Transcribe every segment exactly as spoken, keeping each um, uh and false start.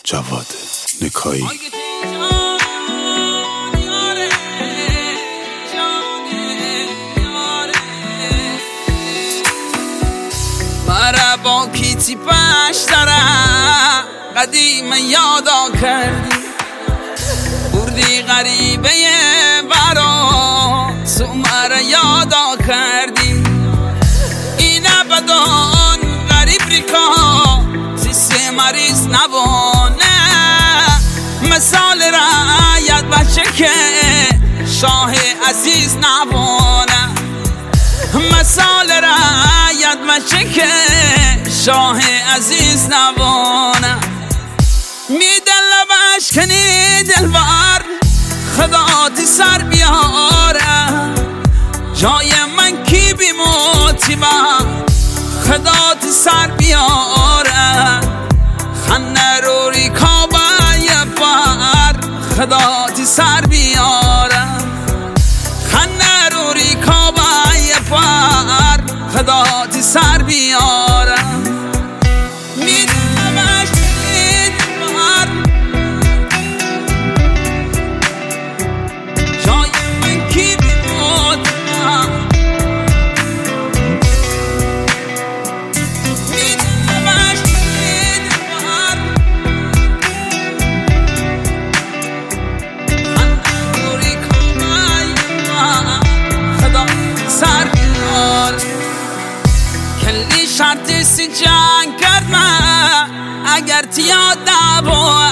جواد نکایی. مرا با کیتی پشترم قدیم یادا کردی، بردی غریبه برا تو مرا یادا کردی. این ابدان غریب ریکا سیسه مریض نبانه، مثال رعیت بچه که شاه عزیز نبانه، مثال رعیت بچه که شاه عزیز نبانه. میدن لبش کنی دلبر خدا تی سر بیاره، جای من کی بیموتی با خدا تی سر بیاره. خنه رو ریکابه پر خدا تی سر بیاره، خنه رو ریکابه پر خدا تی سر بیاره. کلی شرطی سی جنگ کرد من اگر تیا دعوا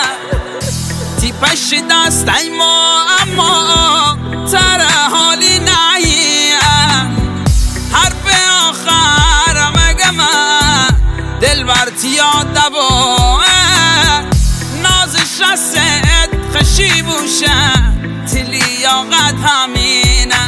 تی پش دست ایما، اما تر حالی نهی هر به آخر مگم دل بر تیا دعوا. نازش رسد خشی بوشه تی لیاقت همینه،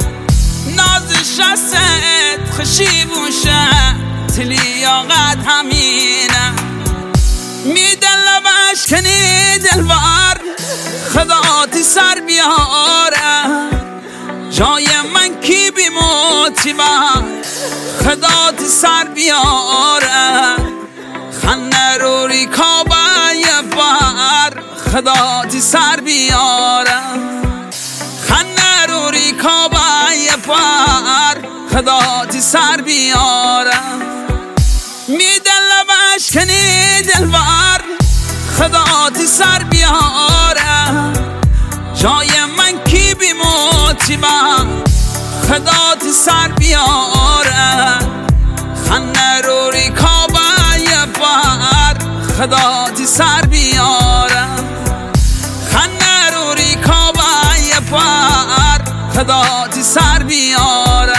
نازش رسد خشی بوشه تی لیاقت همینه. میدن لبش کنی دلبر خدا تی سر بیاره، جای من کی بیموتی با خدا تی سر بیاره. خنه رو ریکابه پر خدا تی سر بیاره، خنه رو ریکابه پر خدا تی سر بیاره. میدن لبش کنی دلبر خدا تی سر بیاره، جای من کی بیموتی با خدا تی سر بیاره. خنه رو ریکابه پر خدا تی سر بیاره، خنه رو ریکابه پر خدا تی سر بیاره.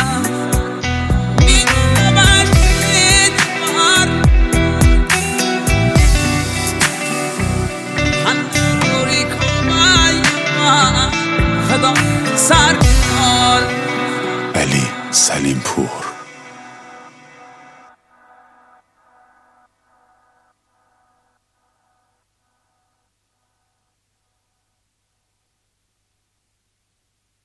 علی سلیم پور.